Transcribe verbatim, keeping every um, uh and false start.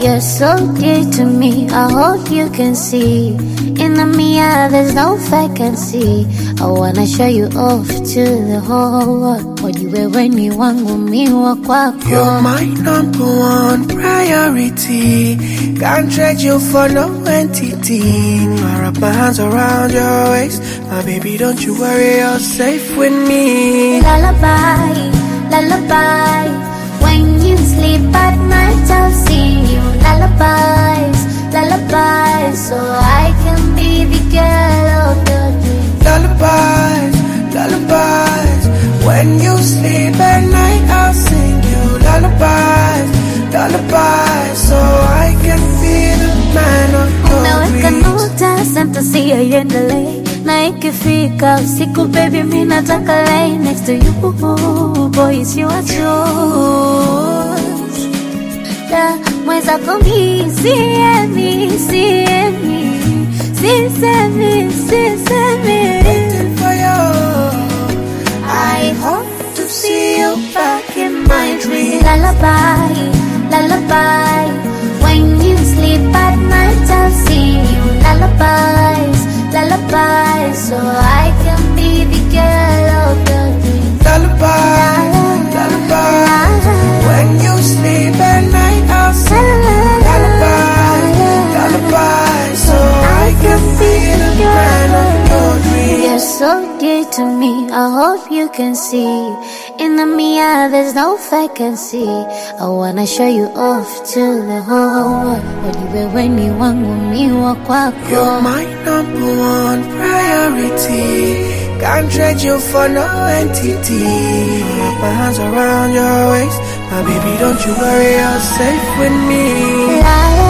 You're so dear to me, I hope you can see. In the mirror, there's no vacancy. I wanna show you off to the whole world. Wajiwe weni wangu miwa kwako. You're my number one priority. Can't trade you for no entity. I wrap my hands around your waist. My baby, don't you worry, you're safe with me. Lullaby, lullaby. When you sleep at night, I'll sing you lullabies, lullabies, so I can be the girl of your dreams. Lullabies, lullabies. When you sleep at night, I'll sing you lullabies, lullabies, so I can be the man of your Umeweka dreams. nukta sentensi iendelee, na ikifika usiku baby mimi nataka lay next to you, boy it's your choice. Da mwenzako mimi siemi, siemi, sisemi, sisemi. Waiting for you, I hope to see you back in my dreams. Lullaby, lullaby. When you sleep at night, I'll sing you lullabies, lullabies, so I can be the girl of your dreams. Lullaby, lullaby. When you sleep at night, I'll sing lullaby, lullaby, so I can be the man of your dreams. You're so dear to me, I hope you can see. In the mirror, there's no vacancy. I wanna show you off to the whole world. Wajiwe weni wangu miwa kwako. You're my number one priority. Can't trade you for no entity. Wrap my hands around your waist. My baby, don't you worry, you're safe with me. La, la,